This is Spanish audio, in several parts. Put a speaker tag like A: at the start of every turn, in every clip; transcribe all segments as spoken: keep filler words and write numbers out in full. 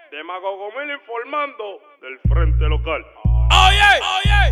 A: Demagogo Mil informando del frente local.
B: Oye, oye.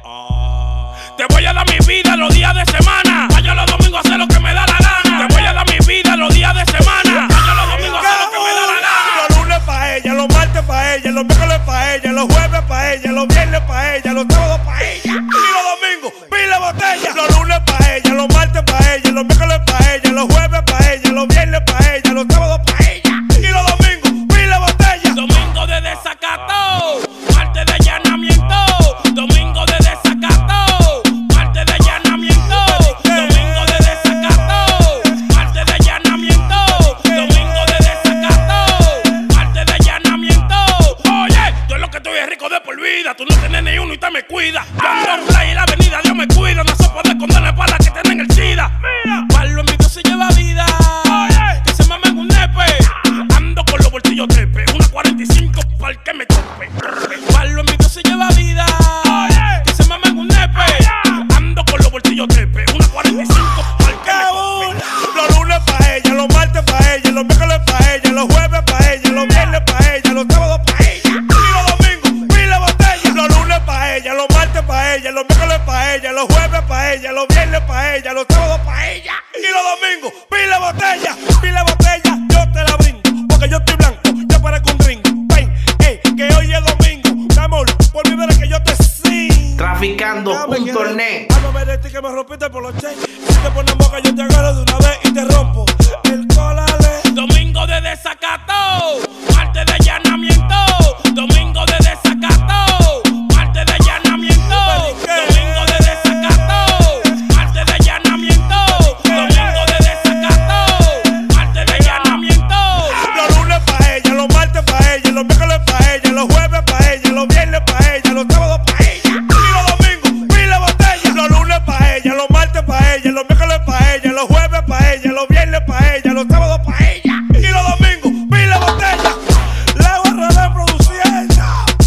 B: Oh. Te voy a dar mi vida los días de semana. Vaya los domingos a hacer lo que me da la gana. Te voy a dar mi vida los días de semana. Vaya los domingos a hacer lo que me da la gana.
C: Los lunes pa' ella, los martes pa' ella, los miércoles pa' ella, los jueves pa' ella, los viernes pa' ella, los sábados pa' ella. Y los domingos, pila botella. Los lunes pa' ella, los martes pa' ella, los miércoles pa' ella, los jueves pa' ella, los viernes pa' ella, los sábados pa' ella. Y los domingos, pila botella.
B: Domingo de desacato, martes de allanamiento. Domingo de desacato, martes de allanamiento. Domingo de desacato, martes de allanamiento. Domingo de desacato, martes de allanamiento. Oye, yo lo que estoy es rico de por vida. Tú no tienes ni uno y te me cuida. Yo ando en play y la avenida Dios me cuida. No se puede condenar para las que tienen el SIDA. Mira, Pablo en mi Dios se lleva vida. Oye, que se mamen un nepe. Ando con los bolsillos trepe. Una cuarenta y cinco para el que me tope. Pablo en mi Dios se lleva vida. Oye, que se mamen un nepe. Ando con los bolsillos trepe. Una cuarenta y cinco para el que me tope.
C: Los lunes pa' ella, los martes pa' ella, los miércoles pa' ella, los jueves pa' ella, los viernes pa' ella, los sábados pa' ella. Y los domingos, pila botella. Los lunes pa' ella, los martes pa' ella, los miércoles pa' ella, los jueves pa' ella, los viernes pa' ella, los sábados pa' ella. Y los domingos, pila botella, pila botella, yo te la brindo, porque yo estoy blanco, yo parezco un ringo. Ven, ey, que hoy es domingo, mi amor, por mi ver que yo te sigo.
D: Traficando punto net.
C: Háblame de ti que me rompiste por los cheques. Si te pones boca yo te agarro de una vez y te rompo el colale.
B: Domingo de desacato, martes de allanamiento. Domingo de desacato, martes de allanamiento. Domingo de desacato, martes de allanamiento. Domingo de desacato, martes de allanamiento.
C: Los lunes pa' ella, los martes pa' ella, los miércoles pa' ella, los jueves pa' ella, los viernes pa' ella, los sábados pa' ella. Y los domingos, pila botella. Los lunes pa' ella, los martes pa' ella, los miércoles pa' ella, los jueves pa' ella, los viernes pa' ella, los sábados pa' ella. Y los domingos, pila botella. La barra de produciendo.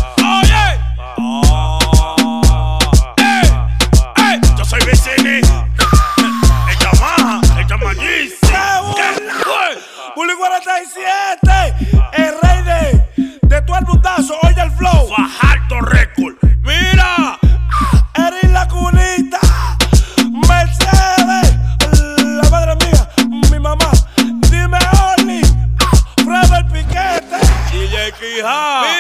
B: Oye, oh. Ey, ey, yo soy Vicini. El Yamaha, el Yamagisi.
C: Bully cuarenta y siete, el rey de, de tu albundazo, oye el flow.
B: Fajardo Record. Mira,
C: Erin la culita, Mercedes, la madre mía, mi mamá, dime Oli, Fred el piquete.
B: D J Quijá.